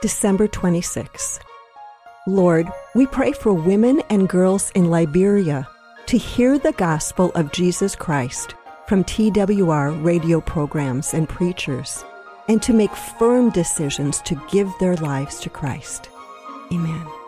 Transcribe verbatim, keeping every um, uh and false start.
December twenty-sixth. Lord, we pray for women and girls in Liberia to hear the gospel of Jesus Christ from T W R radio programs and preachers, and to make firm decisions to give their lives to Christ. Amen.